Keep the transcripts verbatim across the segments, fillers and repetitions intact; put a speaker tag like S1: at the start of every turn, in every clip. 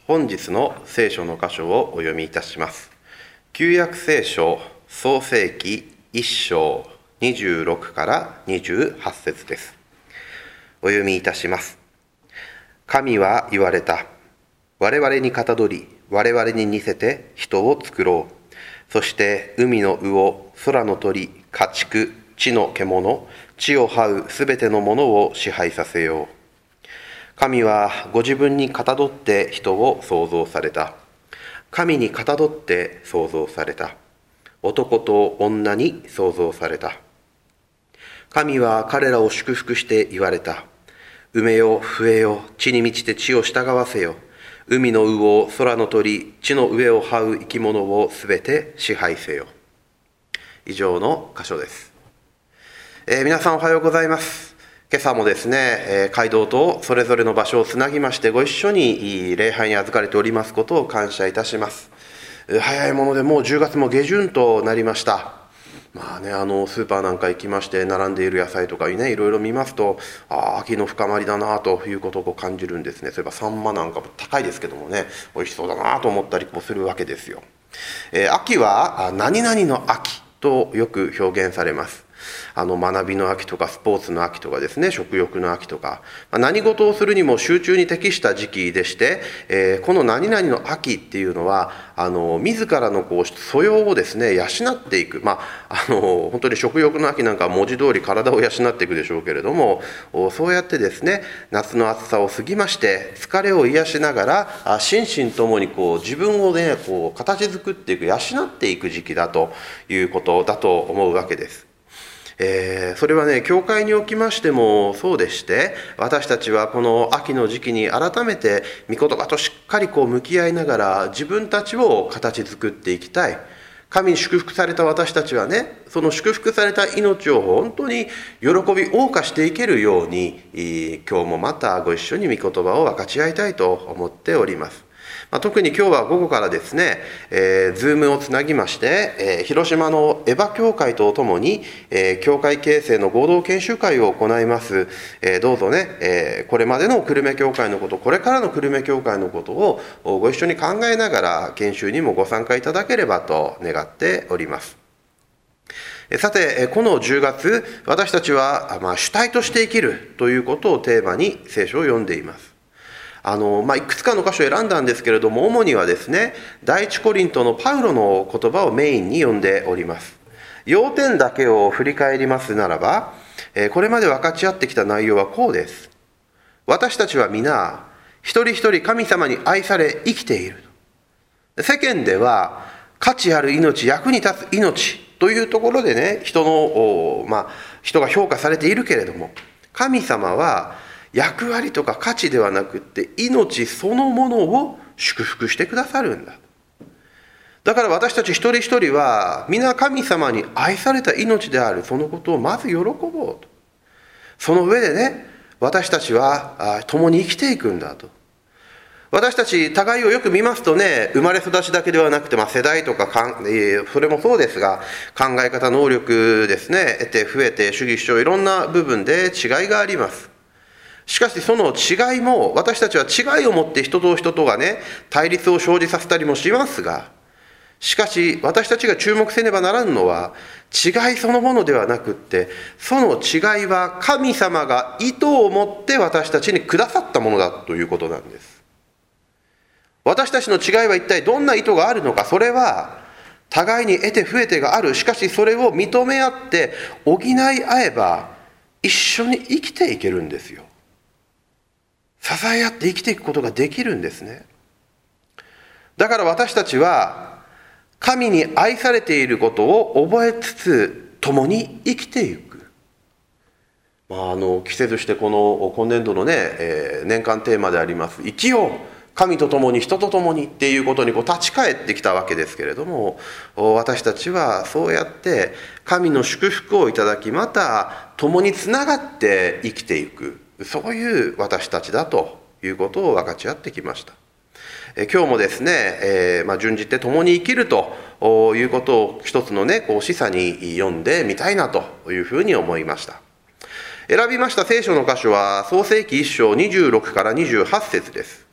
S1: 本日の聖書の箇所をお読みいたします。旧約聖書創世記いっ章にじゅうろくからにじゅうはち節です。お読みいたします。神は言われた。我々にかたどり、我々に似せて人を作ろう。そして海の魚、空の鳥、家畜、地の獣、地を這うすべてのものを支配させよう。神はご自分にかたどって人を創造された。神にかたどって創造された。男と女に創造された。神は彼らを祝福して言われた。埋めよ、増えよ、地に満ちて地を従わせよ。海の魚、空の鳥、地の上を這う生き物をすべて支配せよ。以上の箇所です。えー、皆さんおはようございます。今朝もですね、えー、街道とそれぞれの場所をつなぎましてご一緒に礼拝に預かれておりますことを感謝いたします。早いものでもうじゅうがつも下旬となりました。まあね、あのスーパーなんか行きまして並んでいる野菜とかね、いろいろ見ますと、ああ秋の深まりだなということをこう感じるんですね。そういえばサンマなんかも高いですけどもね、美味しそうだなと思ったりもするわけですよ。えー、秋は何々の秋とよく表現されます。あの学びの秋とかスポーツの秋とかですね、食欲の秋とか、何事をするにも集中に適した時期でして、えー、この何々の秋っていうのはあの自らのこう素養をですね養っていく、まあ、あの本当に食欲の秋なんかは文字通り体を養っていくでしょうけれども、そうやってですね夏の暑さを過ぎまして疲れを癒しながら心身ともにこう自分をねこう形作っていく、養っていく時期だということだと思うわけです。えー、それはね教会におきましてもそうでして、私たちはこの秋の時期に改めて御言葉としっかりこう向き合いながら自分たちを形作っていきたい。神に祝福された私たちはね、その祝福された命を本当に喜び謳歌していけるように、今日もまたご一緒に御言葉を分かち合いたいと思っております。まあ、特に今日は午後からですね、えー、ズームをつなぎまして、えー、広島のエヴァ教会とともに、えー、教会形成の合同研修会を行います。えー、どうぞね、えー、これまでの久留米教会のこと、これからの久留米教会のことをご一緒に考えながら研修にもご参加いただければと願っております。さて、このじゅうがつ、私たちは、まあ、主体として生きるということをテーマに聖書を読んでいます。あのまあ、いくつかの箇所を選んだんですけれども、主にはですね第一コリントのパウロの言葉をメインに読んでおります。要点だけを振り返りますならば、これまで分かち合ってきた内容はこうです。私たちは皆一人一人神様に愛され生きている。世間では価値ある命、役に立つ命というところでね人の、まあ、人が評価されているけれども、神様は役割とか価値ではなくって命そのものを祝福してくださるんだ。だから私たち一人一人は皆神様に愛された命である、そのことをまず喜ぼうと。その上でね私たちは共に生きていくんだと。私たち互いをよく見ますとね、生まれ育ちだけではなくて、まあ、世代とかかん、えー、それもそうですが、考え方能力ですね得て増えて主義主張いろんな部分で違いがあります。しかしその違いも、私たちは違いを持って人と人とがね対立を生じさせたりもしますが、しかし私たちが注目せねばならぬのは違いそのものではなくって、その違いは神様が意図を持って私たちにくださったものだということなんです。私たちの違いは一体どんな意図があるのか。それは互いに得て増えてがある。しかしそれを認め合って補い合えば一緒に生きていけるんですよ。支え合って生きていくことができるんですね。だから私たちは神に愛されていることを覚えつつ共に生きていく。まあ、あの季節してこの今年度のね、えー、年間テーマであります生きよう神と共に人と共にっていうことにこう立ち返ってきたわけですけれども、私たちはそうやって神の祝福をいただき、また共につながって生きていく、そういう私たちだということを分かち合ってきました。え今日もですね、えーまあ、順じて共に生きるということを一つのねこう示唆に読んでみたいなというふうに思いました。選びました聖書の箇所は創世記いっ章にじゅうろくからにじゅうはち節です。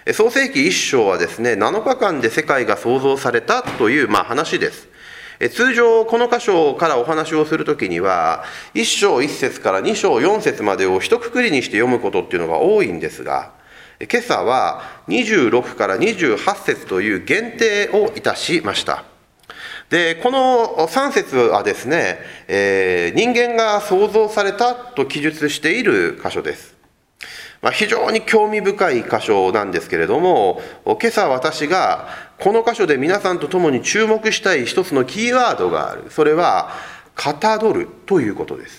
S1: 創世記一章はですね、なのかかんで世界が創造されたという、まあ、話です。通常この箇所からお話をするときには、一章一節から二章四節までを一括りにして読むことっていうのが多いんですが、今朝はにじゅうろくからにじゅうはち節という限定をいたしました。で、このさん節はですね、えー、人間が創造されたと記述している箇所です。まあ、非常に興味深い箇所なんですけれども、今朝私がこの箇所で皆さんと共に注目したい一つのキーワードがある。それは、かたどるということです。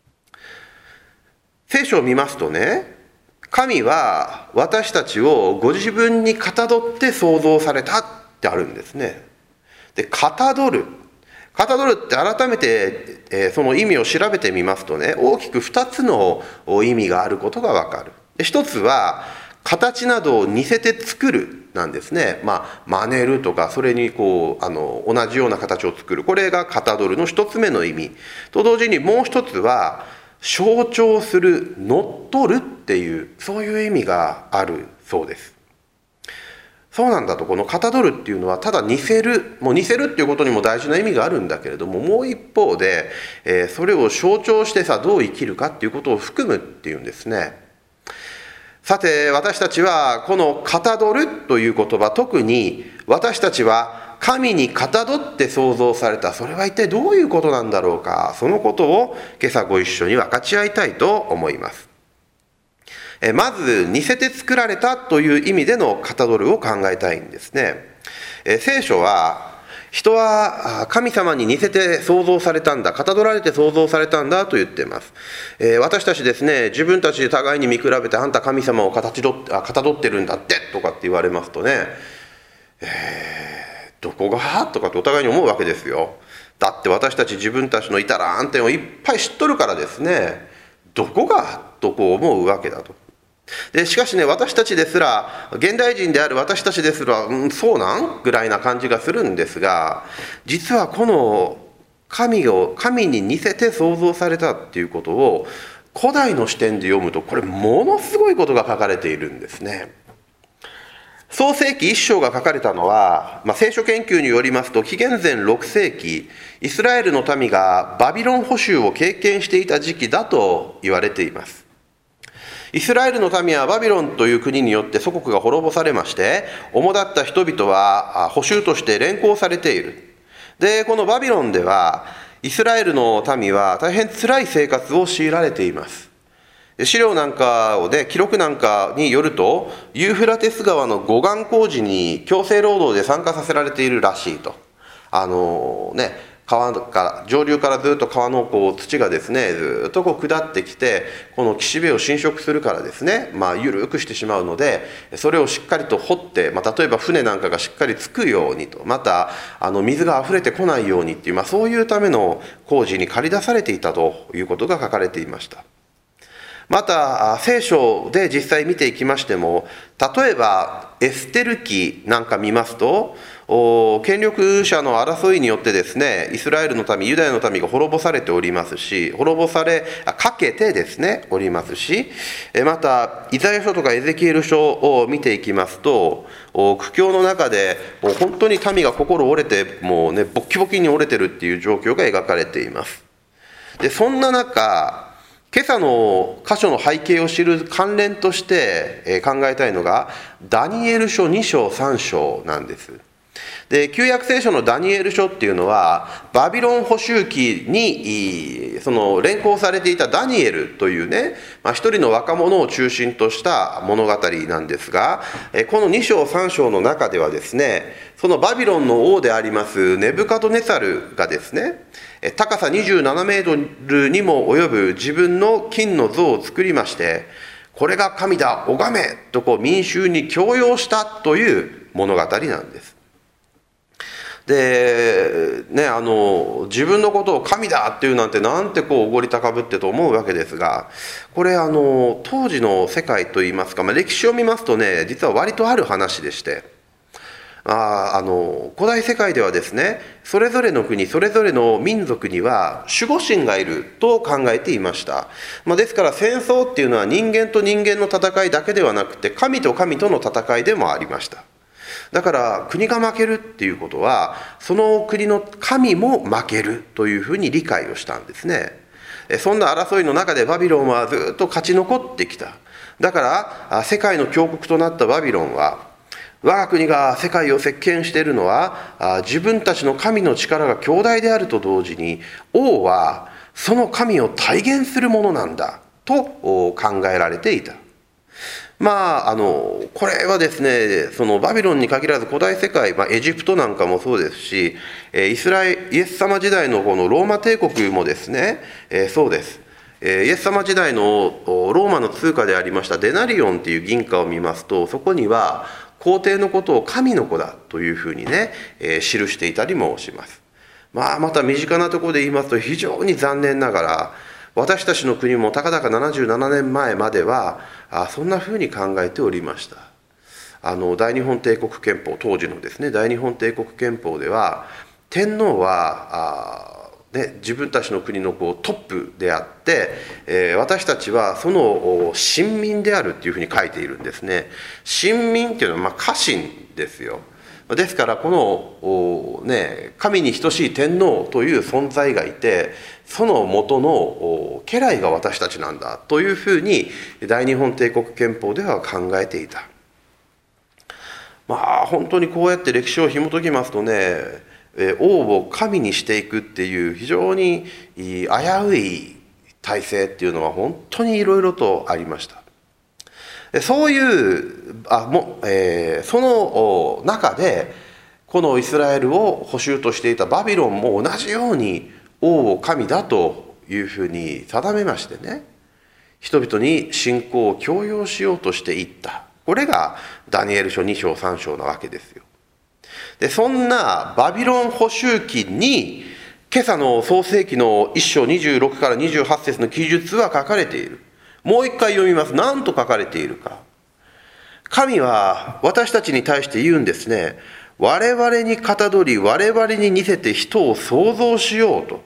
S1: 聖書を見ますとね、神は私たちをご自分にかたどって創造されたってあるんですね。で、かたどる。かたどるって改めて、えー、その意味を調べてみますとね、大きくふたつの意味があることがわかる。で、ひとつは、形などを似せて作るなんですね。まあ、真似るとか、それにこう、あの、同じような形を作る。これがかたどるのひとつめの意味。と同時にもうひとつは、象徴する、乗っ取るっていう、そういう意味があるそうです。そうなんだと、このかたどるっていうのはただ似せる、もう似せるっていうことにも大事な意味があるんだけれども、もう一方で、えー、それを象徴してさ、どう生きるかっていうことを含むっていうんですね。さて、私たちはこのかたどるという言葉、特に私たちは神にかたどって創造された、それは一体どういうことなんだろうか、そのことを今朝ご一緒に分かち合いたいと思います。まず、似せて作られたという意味でのかたどるを考えたいんですね。聖書は、人は神様に似せて創造されたんだ、かたどられて創造されたんだと言っています。私たちですね、自分たちで互いに見比べて、あんた神様をかたどって、かたどってるんだってとかって言われますとね、えー、どこがとかってお互いに思うわけですよ。だって私たち自分たちの至らん点をいっぱい知っとるからですね、どこがとこう思うわけだと。でしかしね、私たちですら、現代人である私たちですら、うん、そうなんぐらいな感じがするんですが、実はこの神を神に似せて創造されたっていうことを古代の視点で読むと、これものすごいことが書かれているんですね。創世記一章が書かれたのは、まあ、聖書研究によりますと、紀元前ろく世紀、イスラエルの民がバビロン捕囚を経験していた時期だと言われています。イスラエルの民はバビロンという国によって祖国が滅ぼされまして、主だった人々は捕囚として連行されている。で、このバビロンでは、イスラエルの民は大変辛い生活を強いられています。資料なんかをね、記録なんかによると、ユーフラテス川の護岸工事に強制労働で参加させられているらしいと。あのね、川から上流からずっと川のこう土がですね、ずっとこう下ってきて、この岸辺を侵食するからですね、まあ緩くしてしまうので、それをしっかりと掘って、まあ、例えば船なんかがしっかりつくようにと、またあの水が溢れてこないようにっていう、まあ、そういうための工事に駆り出されていたということが書かれていました。また聖書で実際見ていきましても、例えばエステル記なんか見ますと、権力者の争いによってですね、イスラエルの民、ユダヤの民が滅ぼされておりますし、滅ぼされかけてですねおりますし、またイザヤ書とかエゼキエル書を見ていきますと、苦境の中でもう本当に民が心折れて、もうねボッキボキに折れてるっていう状況が描かれています。でそんな中、今朝の箇所の背景を知る関連として考えたいのが、ダニエル書に章さん章なんです。で、旧約聖書のダニエル書っていうのは、バビロン捕囚期にその連行されていたダニエルというね、まあ、一人の若者を中心とした物語なんですが、このに章さん章の中ではですね、そのバビロンの王でありますネブカドネサルがですね、高さにじゅうななメートルにも及ぶ自分の金の像を作りまして、これが神だ、拝めとこう民衆に強要したという物語なんです。でね、あの自分のことを神だっていうなんてなんてこうおごり高ぶってと思うわけですが、これあの当時の世界といいますか、まあ、歴史を見ますとね、実は割とある話でして、 ああの古代世界ではですね、それぞれの国それぞれの民族には守護神がいると考えていました、まあ、ですから戦争っていうのは人間と人間の戦いだけではなくて、神と神との戦いでもありました。だから国が負けるっていうことは、その国の神も負けるというふうに理解をしたんですね。そんな争いの中でバビロンはずっと勝ち残ってきた。だから世界の強国となったバビロンは、我が国が世界を席巻しているのは自分たちの神の力が強大であると同時に、王はその神を体現するものなんだと考えられていた。まあ、あのこれはですね、そのバビロンに限らず古代世界、まあ、エジプトなんかもそうですし、イスラエイエス様時代のこのローマ帝国もですね、えー、そうです。イエス様時代のローマの通貨でありましたデナリオンっていう銀貨を見ますと、そこには皇帝のことを神の子だというふうにね、えー、記していたりもします。まあ、また身近なところで言いますと、非常に残念ながら私たちの国もたかだかななじゅうななねんまえまではあそんなふうに考えておりました。あの大日本帝国憲法、当時のですね大日本帝国憲法では、天皇はあ、ね、自分たちの国のこうトップであって、えー、私たちはその臣民であるっていうふうに書いているんですね。臣民っていうのはまあ家臣ですよ。ですからこの、ね、神に等しい天皇という存在がいて、その元の家来が私たちなんだというふうに大日本帝国憲法では考えていた。まあ本当にこうやって歴史を紐解きますとね、王を神にしていくっていう非常に危うい体制っていうのは本当にいろいろとありました。そういうあも、えー、その中でこのイスラエルを捕囚としていたバビロンも同じように王を神だというふうに定めましてね、人々に信仰を強要しようとしていった。これがダニエル書に章さん章なわけですよ。でそんなバビロン捕囚期に今朝の創世記のいっ章にじゅうろくからにじゅうはち節の記述は書かれている。もう一回読みます。何と書かれているか。神は私たちに対して言うんですね。我々にかたどり、我々に似せて人を創造しようと。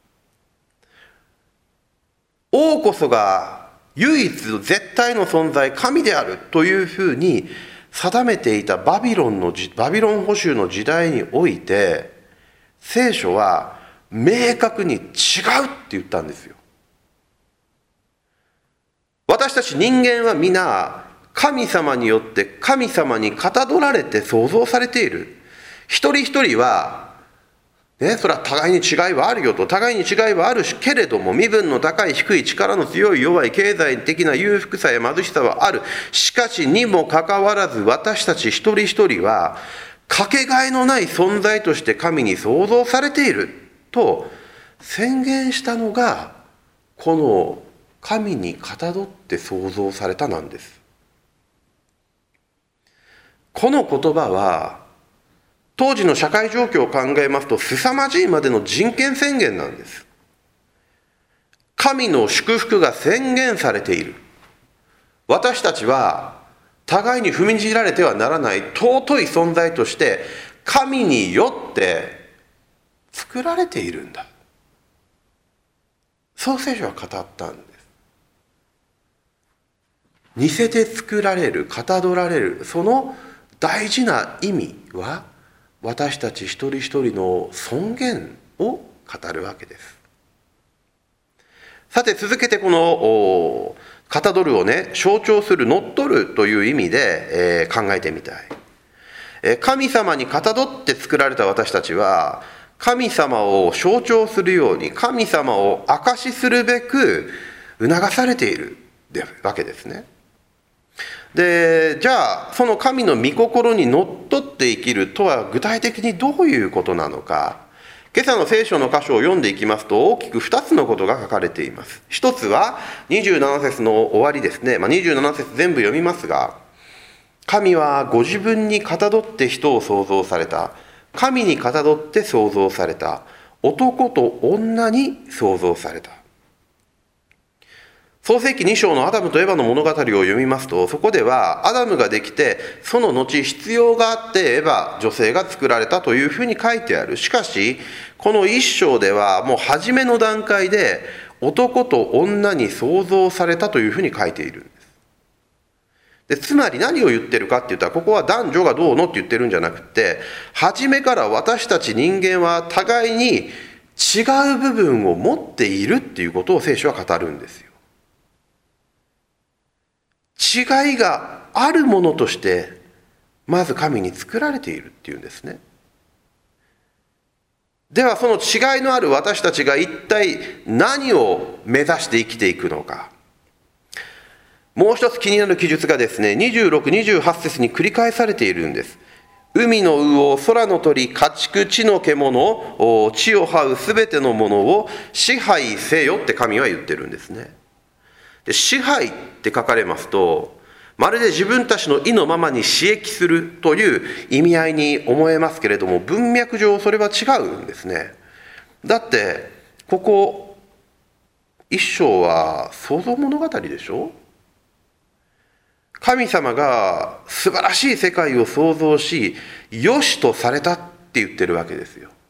S1: 王こそが唯一絶対の存在、神であるというふうに定めていたバビロンのバビロン捕囚の時代において、聖書は明確に違うって言ったんですよ。私たち人間は皆神様によって神様にかたどられて創造されている。一人一人はね、それは互いに違いはあるよと、互いに違いはあるしけれども、身分の高い低い、力の強い弱い、経済的な裕福さや貧しさはある。しかしにもかかわらず、私たち一人一人はかけがえのない存在として神に創造されていると宣言したのが、この神にかたどって創造されたなんです。この言葉は当時の社会状況を考えますと凄まじいまでの人権宣言なんです。神の祝福が宣言されている。私たちは互いに踏みにじられてはならない尊い存在として神によって作られているんだ。そう聖書は語ったんです。似せて作られる、かたどられる、その大事な意味は私たち一人一人の尊厳を語るわけです。さて続けてこのかたどるをね、象徴する乗っ取るという意味で、えー、考えてみたい。えー、神様にかたどって作られた私たちは神様を象徴するように、神様を証しするべく促されているわけですね。で、じゃあその神の御心にのっとって生きるとは具体的にどういうことなのか。今朝の聖書の箇所を読んでいきますと大きくふたつのことが書かれています。一つはにじゅうなな節の終わりですね、まあ、にじゅうなな節全部読みますが、神はご自分にかたどって人を創造された。神にかたどって創造された。男と女に創造された。 創世記に章のアダムとエバの物語を読みますと、そこではアダムができて、その後必要があってエバ、女性が作られたというふうに書いてある。しかしこの一章ではもう初めの段階で男と女に創造されたというふうに書いているんです。でつまり何を言ってるかって言ったら、ここは男女がどうのって言ってるんじゃなくて、初めから私たち人間は互いに違う部分を持っているっていうことを聖書は語るんですよ。違いがあるものとしてまず神に作られているっていうんですね。ではその違いのある私たちが一体何を目指して生きていくのか。もう一つ気になる記述がですね、にじゅうろく、にじゅうはち節に繰り返されているんです。海の魚、空の鳥、家畜、地の獣、地を這うすべてのものを支配せよって神は言ってるんですね。で支配って書かれますと、まるで自分たちの意のままに刺激するという意味合いに思えますけれども、文脈上それは違うんですね。だってここ一章は創造物語でしょ。神様が素晴らしい世界を創造し、良しとされたって言ってるわけですよ。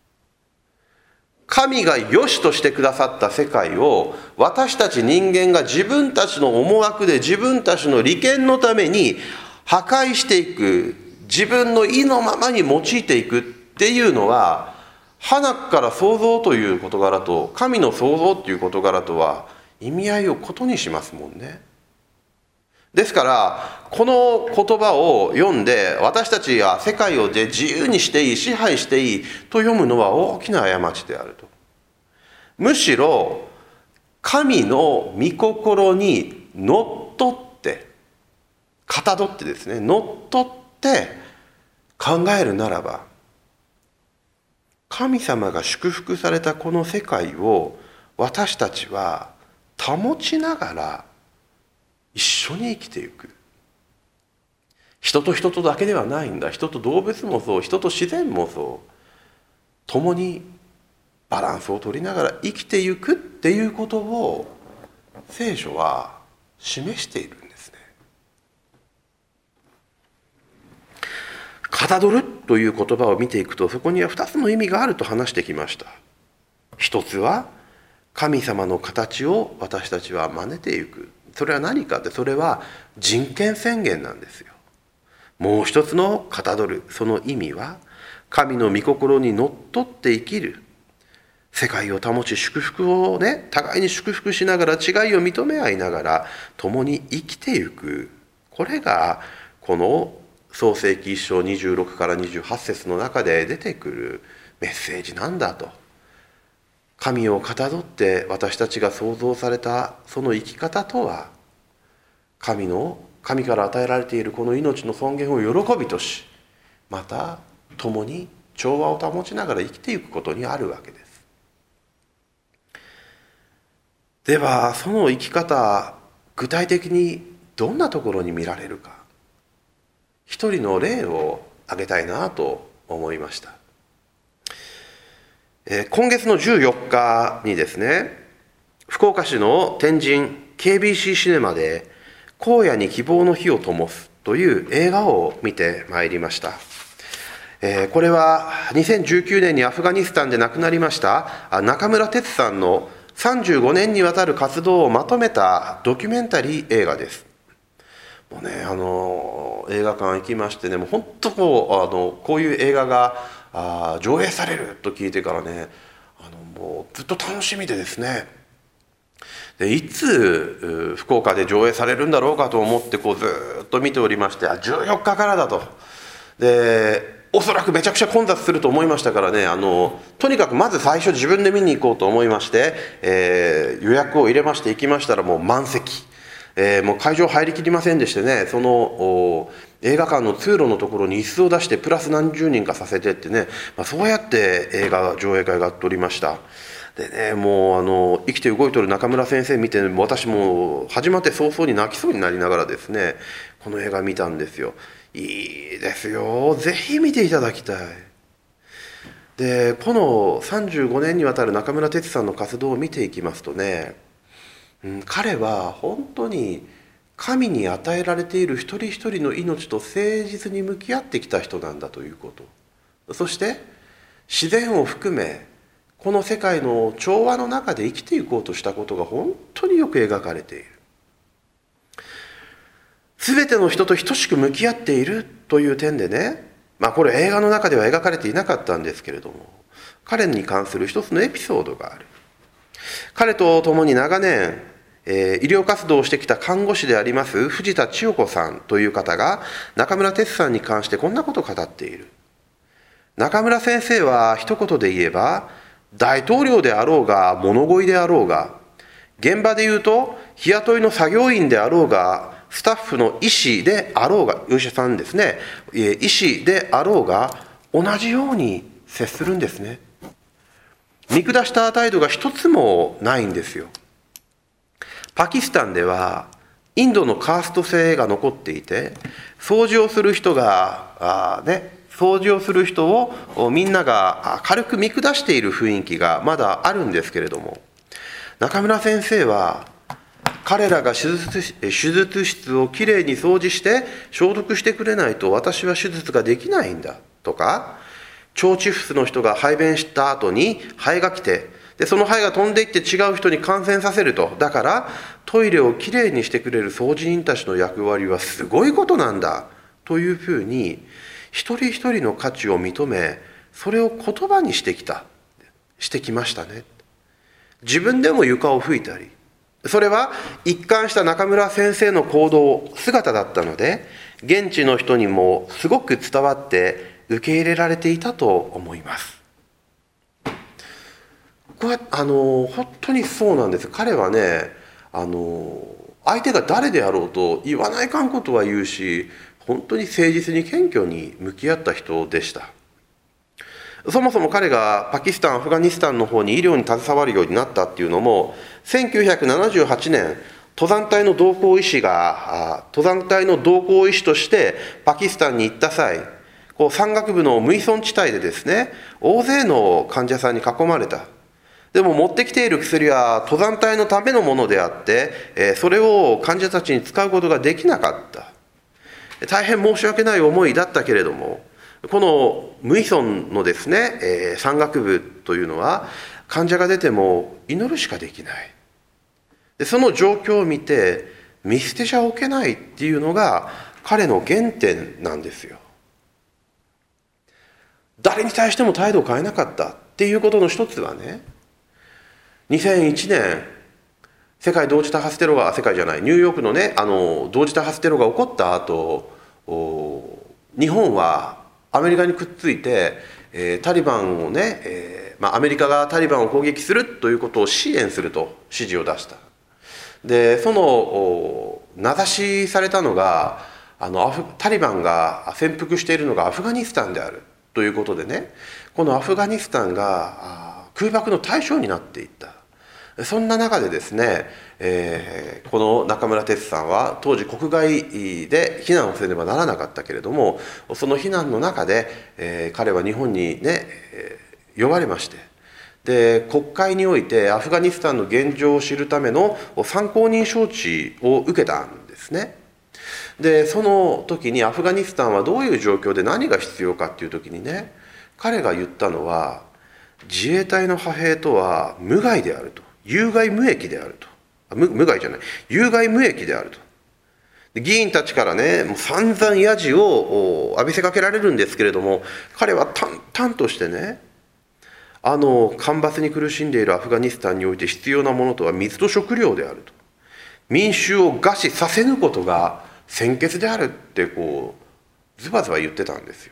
S1: 神が良しとしてくださった世界を私たち人間が自分たちの思惑で自分たちの利権のために破壊していく、自分の意のままに用いていくっていうのは、花から創造という事柄と神の創造という事柄とは意味合いを異にしますもんね。ですからこの言葉を読んで、私たちは世界を自由にしていい、支配していいと読むのは大きな過ちであると。むしろ神の御心にのっとって、かたどってですね、のっとって考えるならば、神様が祝福されたこの世界を私たちは保ちながら一緒に生きていく。人と人とだけではないんだ。人と動物もそう、人と自然もそう。共にバランスを取りながら生きていくっていうことを聖書は示しているんですね。かたどるという言葉を見ていくと、そこにはふたつの意味があると話してきました。一つは神様の形を私たちは真似ていく。それは何かって、それは人権宣言なんですよ。もう一つのかたどる、その意味は神の御心にのっとって生きる、世界を保ち祝福をね、互いに祝福しながら違いを認め合いながら共に生きていく。これがこの創世記一章にじゅうろくからにじゅうはち節の中で出てくるメッセージなんだと。神をかたどって私たちが創造されたその生き方とは、神の神から与えられているこの命の尊厳を喜びとし、また共に調和を保ちながら生きていくことにあるわけです。ではその生き方、具体的にどんなところに見られるか、一人の例を挙げたいなと思いました。今月のじゅうよっかにですね、福岡市の天神 ケービーシー シネマで荒野に希望の火を灯すという映画を見てまいりました。これはにせんじゅうきゅうねんにアフガニスタンで亡くなりました中村哲さんのさんじゅうごねんにわたる活動をまとめたドキュメンタリー映画です。もうね、あの映画館行きましてね、もう本当こうあのこういう映画があ上映されると聞いてからね、あのもうずっと楽しみでですね、でいつ福岡で上映されるんだろうかと思ってこうずっと見ておりまして、あじゅうよっかからだと。でおそらくめちゃくちゃ混雑すると思いましたからね、あのとにかくまず最初自分で見に行こうと思いまして、えー、予約を入れまして行きましたらもう満席、えー、もう会場入りきりませんでしてね、その映画館の通路のところに椅子を出してプラス何十人かさせてってね、まあ、そうやって映画上映会が取りました。でね、もうあの生きて動いてる中村先生見て、私も始まって早々に泣きそうになりながらですね、この映画見たんですよ。いいですよ、ぜひ見ていただきたい。でこのさんじゅうごねんにわたる中村哲さんの活動を見ていきますとね、 うん、彼は本当に神に与えられている一人一人の命と誠実に向き合ってきた人なんだということ、そして自然を含めこの世界の調和の中で生きていこうとしたことが本当によく描かれている。全ての人と等しく向き合っているという点でね、まあこれ映画の中では描かれていなかったんですけれども、彼に関する一つのエピソードがある。彼と共に長年、えー、医療活動をしてきた看護師であります藤田千代子さんという方が中村哲さんに関してこんなことを語っている。中村先生は一言で言えば、大統領であろうが物乞いであろうが、現場で言うと日雇いの作業員であろうが、スタッフの医師であろうが、お医者さんですね、医師であろうが同じように接するんですね。見下した態度が一つもないんですよ。パキスタンではインドのカースト制が残っていて、掃除をする人があ、ね、掃除をする人をみんなが軽く見下している雰囲気がまだあるんですけれども、中村先生は彼らが手術、手術室をきれいに掃除して消毒してくれないと私は手術ができないんだとか、腸チフスの人が排便した後にハエが来て、でそのハエが飛んでいって違う人に感染させると、だからトイレをきれいにしてくれる掃除人たちの役割はすごいことなんだというふうに一人一人の価値を認め、それを言葉にしてきたしてきましたね。自分でも床を拭いたり、それは一貫した中村先生の行動姿だったので、現地の人にもすごく伝わって受け入れられていたと思います。これあの本当にそうなんです。彼はね、あの相手が誰であろうと言わないかんことは言うし、本当に誠実に謙虚に向き合った人でした。そもそも彼がパキスタン、アフガニスタンの方に医療に携わるようになったっていうのも、せんきゅうひゃくななじゅうはちねん、登山隊の同行医師が登山隊の同行医師としてパキスタンに行った際、こう山岳部の無依存地帯でですね、大勢の患者さんに囲まれた。でも持ってきている薬は登山隊のためのものであって、それを患者たちに使うことができなかった。大変申し訳ない思いだったけれども、この無依存のですね、えー、山岳部というのは患者が出ても祈るしかできない。でその状況を見て見捨てちゃおけないっていうのが彼の原点なんですよ。誰に対しても態度を変えなかったっていうことの一つはね、にせんいちねん世界同時多発テロが世界じゃないニューヨークのね、あの同時多発テロが起こった後、日本はアメリカにくっついて、えー、タリバンをね、えーまあ、アメリカがタリバンを攻撃するということを支援すると指示を出した。でその名指しされたのが、あのアフタリバンが潜伏しているのがアフガニスタンであるということでね、このアフガニスタンが空爆の対象になっていった。そんな中でですね、えー、この中村哲さんは当時国外で避難をせねばならなかったけれども、その避難の中で、えー、彼は日本にね、えー、呼ばれまして、で国会においてアフガニスタンの現状を知るための参考人招致を受けたんですね。でその時にアフガニスタンはどういう状況で何が必要かっていう時にね、彼が言ったのは、自衛隊の派兵とは無害であると、有害無益であると、無, 無害じゃない有害無益であると。議員たちからね、もう散々ヤジを浴びせかけられるんですけれども、彼は淡々としてね、あの干ばつに苦しんでいるアフガニスタンにおいて必要なものとは水と食料であると、民衆を餓死させぬことが先決であるってこうズバズバ言ってたんですよ。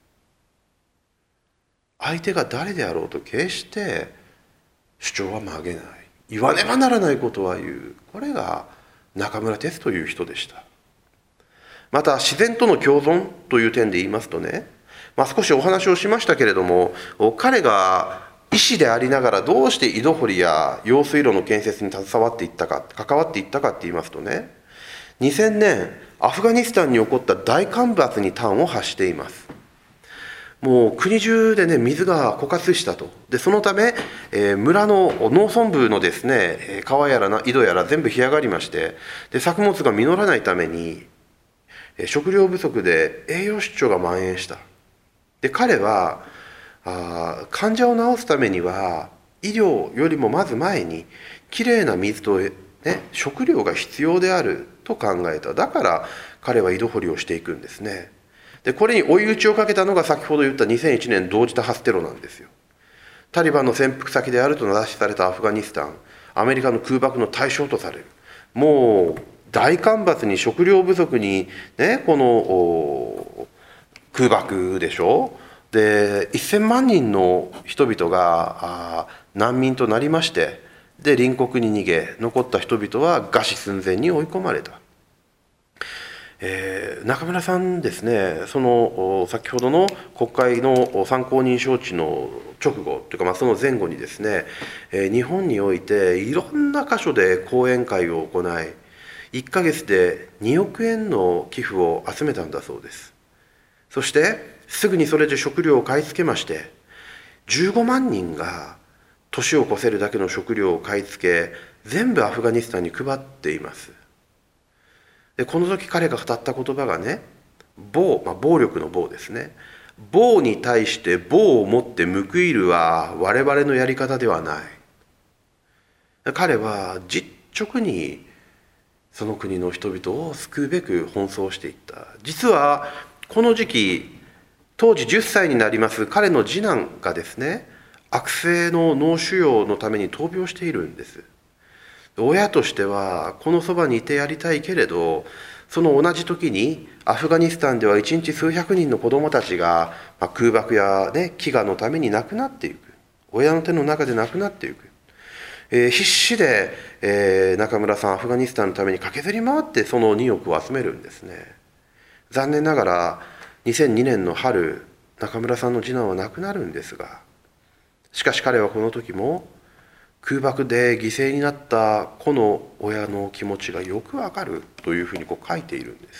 S1: 相手が誰であろうと決して主張は曲げない、言わねばならないことは言う、これが中村哲という人でした。また自然との共存という点で言いますとね、まあ、少しお話をしましたけれども、彼が医師でありながらどうして井戸掘りや用水路の建設に携わっていったか、関わっていったかって言いますとね、にせんねんアフガニスタンに起こった大干ばつに端を発しています。 もう国中でね水が枯渇したと。でそのため、えー、村の農村部のですね川やら井戸やら全部干上がりまして、で作物が実らないために食料不足で栄養失調が蔓延した。で彼はあ患者を治すためには医療よりもまず前にきれいな水と、ね、食料が必要であると考えた。だから彼は井戸掘りをしていくんですね。でこれに追い打ちをかけたのが先ほど言ったにせんいちねん同時多発テロなんですよ。タリバンの潜伏先であると名指しされたアフガニスタン、アメリカの空爆の対象とされる。もう大干ばつに食料不足に、ね、この空爆でしょ。でせんまんにんの人々が難民となりまして、で隣国に逃げ残った人々は餓死寸前に追い込まれた。えー、中村さんですね、その先ほどの国会の参考人招致の直後というか、まあ、その前後にですね、えー、日本においていろんな箇所で講演会を行い、いっかげつでにおくえんの寄付を集めたんだそうです。そしてすぐにそれで食料を買い付けまして、じゅうごまんにんが年を越せるだけの食料を買い付け、全部アフガニスタンに配っています。でこの時彼が語った言葉がね、暴、まあ、暴力の暴ですね。暴に対して暴をもって報いるは我々のやり方ではない。彼は実直にその国の人々を救うべく奔走していった。実はこの時期、当時じゅっさいになります彼の次男がですね、悪性の脳腫瘍のために闘病しているんです。親としてはこのそばにいてやりたいけれど、その同じ時にアフガニスタンではいちにち数百人の子どもたちが空爆や、ね、飢餓のために亡くなっていく。親の手の中で亡くなっていく。えー、必死で、えー、中村さんアフガニスタンのために駆けずり回ってそのにおくを集めるんですね。残念ながらにせんにねんの春、中村さんの次男は亡くなるんですが、しかし彼はこの時も空爆で犠牲になった子の親の気持ちがよくわかるというふうにこう書いているんです。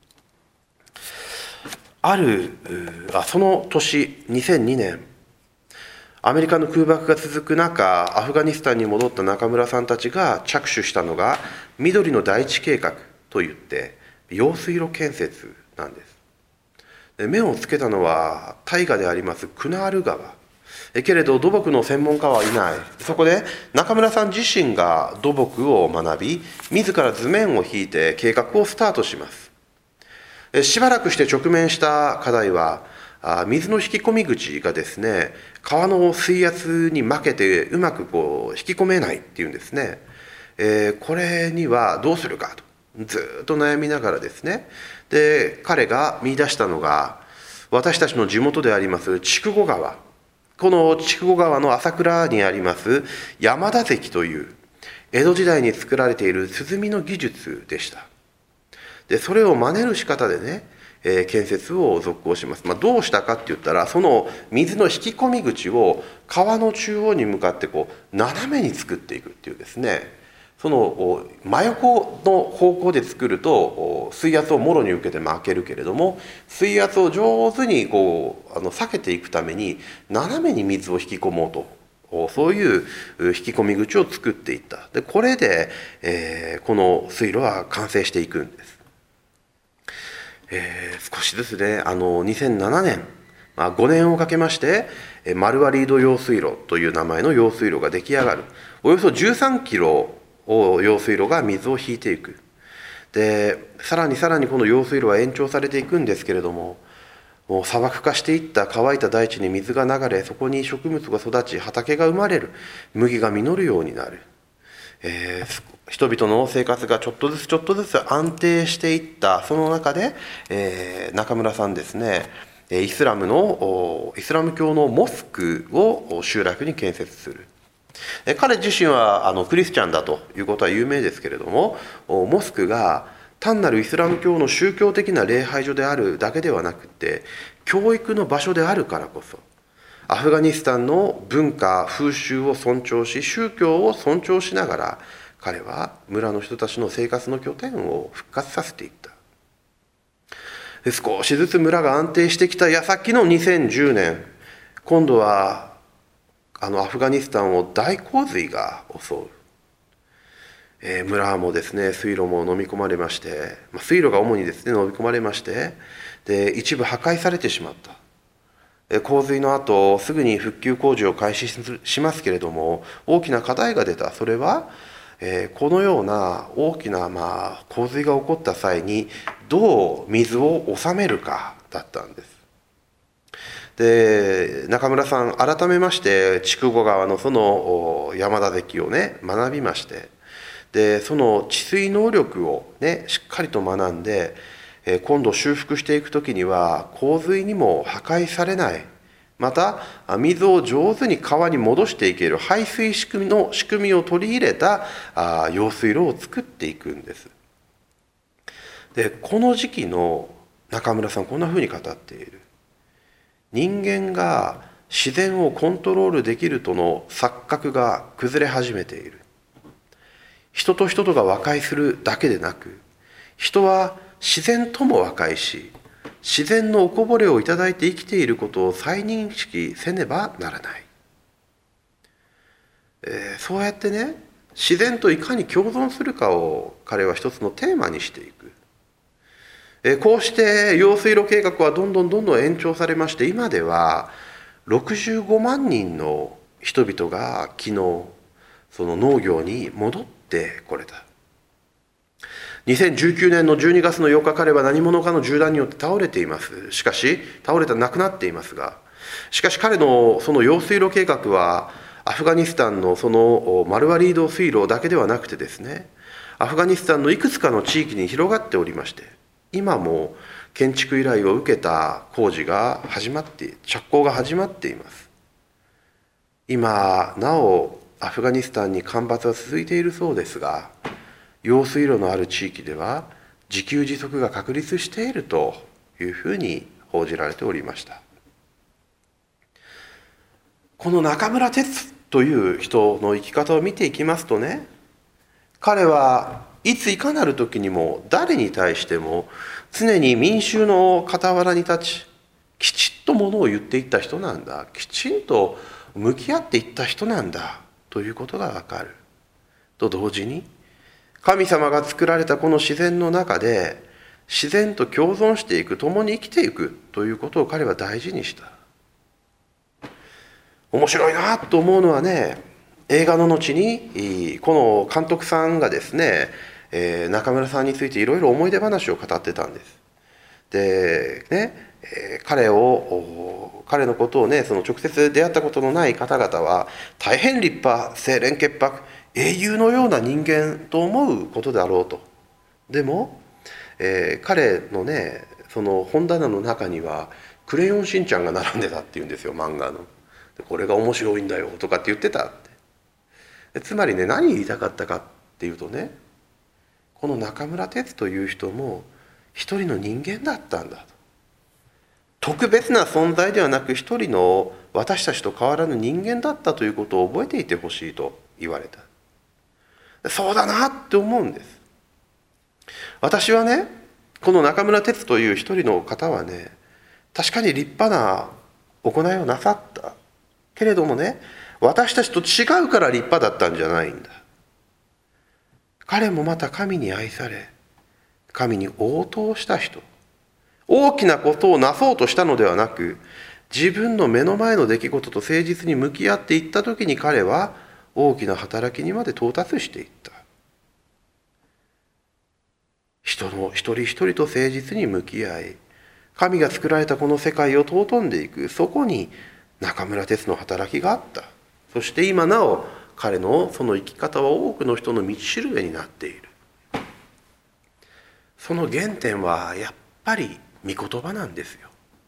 S1: あるあその年にせんにねん、アメリカの空爆が続く中、アフガニスタンに戻った中村さんたちが着手したのが緑の大地計画といって用水路建設なんです。目をつけたのは大河でありますクナール川。けれど土木の専門家はいない。そこで中村さん自身が土木を学び、自ら図面を引いて計画をスタートします。しばらくして直面した課題は、水の引き込み口がですね、川の水圧に負けてうまくこう引き込めないっていうんですね。えー、これにはどうするかとずっと悩みながらですね、で彼が見出したのが私たちの地元であります筑後川。この筑後川の朝倉にあります山田関という江戸時代に作られている鼓の技術でした。でそれを真似る仕方でね、えー、建設を続行します。まあ、どうしたかって言ったら、その水の引き込み口を川の中央に向かってこう斜めに作っていくっていうですね、その真横の方向で作ると水圧をもろに受けて負けるけれども、水圧を上手にこうあの避けていくために斜めに水を引き込もうと、そういう引き込み口を作っていった。でこれで、えー、この水路は完成していくんです。えー、少しずつね、あのにせんななねん、まあ、ごねんをかけましてマルワリード用水路という名前の用水路が出来上がる。およそじゅうさんキロ用水路が水を引いていく。でさらにさらにこの用水路は延長されていくんですけれども、もう砂漠化していった乾いた大地に水が流れ、そこに植物が育ち畑が生まれる、麦が実るようになる。えー、人々の生活がちょっとずつちょっとずつ安定していった。その中で、えー、中村さんですね、イスラムのイスラム教のモスクを集落に建設する。彼自身はあのクリスチャンだということは有名ですけれども、モスクが単なるイスラム教の宗教的な礼拝所であるだけではなくて、教育の場所であるからこそ、アフガニスタンの文化風習を尊重し、宗教を尊重しながら、彼は村の人たちの生活の拠点を復活させていった。 少しずつ村が安定してきた矢先のにせんじゅうねん、今度はあのアフガニスタンを大洪水が襲う。えー、村もですね、水路も飲み込まれまして、まあ、水路が主にですね飲み込まれまして、で一部破壊されてしまった。洪水の後すぐに復旧工事を開始しますけれども、大きな課題が出た。それは、えー、このような大きな、まあ、洪水が起こった際にどう水を収めるかだったんです。で中村さん、改めまして筑後川のその山田関をね学びまして、でその治水能力をねしっかりと学んで、今度修復していくときには洪水にも破壊されない、また水を上手に川に戻していける排水仕組みの仕組みを取り入れた用水路を作っていくんです。でこの時期の中村さん、こんなふうに語っている。人間が自然をコントロールできるとの錯覚が崩れ始めている。人と人とが和解するだけでなく、人は自然とも和解し、自然のおこぼれをいただいて生きていることを再認識せねばならない。えー、そうやってね、自然といかに共存するかを彼は一つのテーマにしていく。えー、こうして用水路計画はどんどんどんどん延長されまして、今ではろくじゅうごまんにんの人々が昨日その農業に戻ってこれた。にせんじゅうきゅうねんのじゅうにがつのよっか、彼は何者かの銃弾によって倒れています。しかし倒れた亡くなっていますが、しかし彼のその用水路計画はアフガニスタンのそのマルワリード水路だけではなくてですね、アフガニスタンのいくつかの地域に広がっておりまして、今も建築依頼を受けた工事が始まって着工が始まっています。今なおアフガニスタンに干ばつは続いているそうですが、用水路のある地域では自給自足が確立しているというふうに報じられておりました。この中村哲という人の生き方を見ていきますとね、彼はいついかなる時にも誰に対しても常に民衆の傍らに立ち、きちっとものを言っていった人なんだ、きちんと向き合っていった人なんだということがわかると同時に、神様が作られたこの自然の中で自然と共存していく、共に生きていくということを彼は大事にした。面白いなと思うのはね、映画の後にこの監督さんがですね、中村さんについていろいろ思い出話を語ってたんです。でね、彼を彼のことをね、その直接出会ったことのない方々は大変立派、清廉潔白、英雄のような人間と思うことだろうと。でも、えー、彼のねその本棚の中にはクレヨンしんちゃんが並んでたっていうんですよ、漫画の。でこれが面白いんだよとかって言ってたって。つまりね、何言いたかったかっていうとね、この中村哲という人も一人の人間だったんだと。特別な存在ではなく一人の私たちと変わらぬ人間だったということを覚えていてほしいと言われた。そうだなって思うんです。私はね、この中村哲という一人の方はね、確かに立派な行いをなさったけれどもね、私たちと違うから立派だったんじゃないんだ。彼もまた神に愛され、神に応答した人。大きなことをなそうとしたのではなく、自分の目の前の出来事と誠実に向き合っていったときに、彼は大きな働きにまで到達していった。人の一人一人と誠実に向き合い、神が作られたこの世界を尊んでいく、そこに中村哲の働きがあった。そして今なお彼のその生き方は多くの人の道しるべになっている。その原点はやっぱり御言葉なんですよ。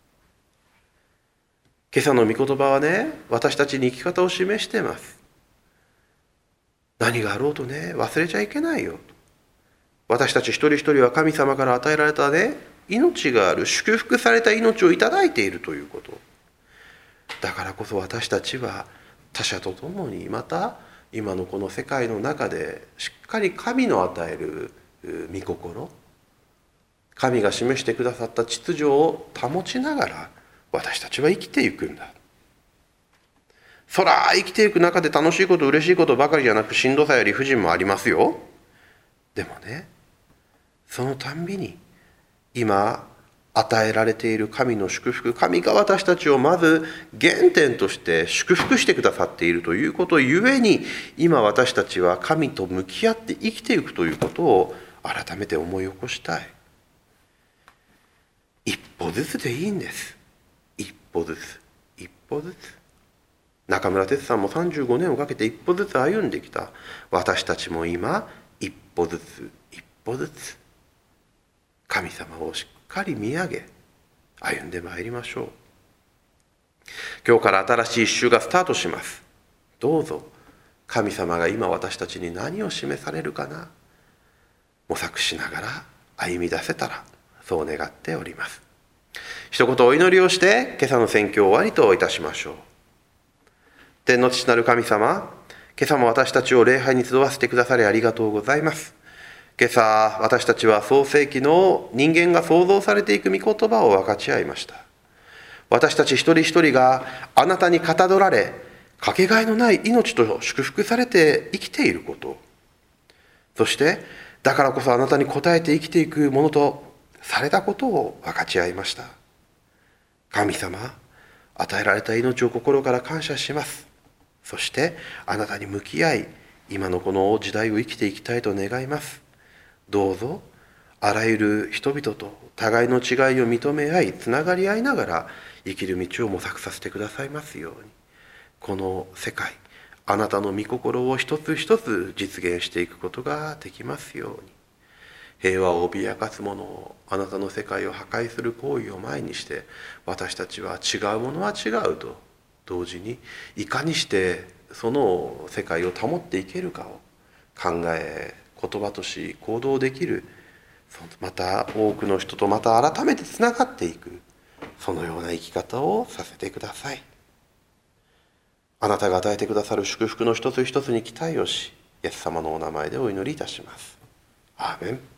S1: 今朝の御言葉はね、私たちに生き方を示しています。何があろうとね、忘れちゃいけないよ。私たち一人一人は神様から与えられたね、命がある、祝福された命をいただいているということ。だからこそ私たちは他者と共に、また今のこの世界の中でしっかり神の与える御心、 神が示してくださった秩序を保ちながら私たちは生きていくんだ。そら生きていく中で楽しいこと嬉しいことばかりじゃなくしんどさや理不尽もありますよ。でもね、そのたんびに今与えられている神の祝福、神が私たちをまず原点として祝福してくださっているということゆえに、今私たちは神と向き合って生きていくということを改めて思い起こしたい。一歩ずつでいいんです。一歩ずつ一歩ずつ。中村哲さんもさんじゅうごねんをかけて一歩ずつ歩んできた。私たちも今一歩ずつ一歩ずつ神様をしっかり見上げ歩んでまいりましょう。今日から新しい一週がスタートします。どうぞ神様が今私たちに何を示されるかな、模索しながら歩み出せたら、そう願っております。一言お祈りをして今朝の宣教を終わりといたしましょう。天の父なる神様、今朝も私たちを礼拝に集わせてくださりありがとうございます。今朝私たちは創世記の人間が創造されていく御言葉を分かち合いました。私たち一人一人があなたにかたどられ、かけがえのない命と祝福されて生きていること、そしてだからこそあなたに応えて生きていくものとされたことを分かち合いました。神様、与えられた命を心から感謝します。そしてあなたに向き合い、今のこの時代を生きていきたいと願います。どうぞあらゆる人々と互いの違いを認め合い、つながり合いながら生きる道を模索させてくださいますように。この世界、あなたの御心を一つ一つ実現していくことができますように。平和を脅かすものを、あなたの世界を破壊する行為を前にして、私たちは違うものは違うと同時に、いかにしてその世界を保っていけるかを考え、言葉とし行動できる、また多くの人とまた改めてつながっていく、そのような生き方をさせてください。あなたが与えてくださる祝福の一つ一つに期待をし、イエス様のお名前でお祈りいたします。アーメン。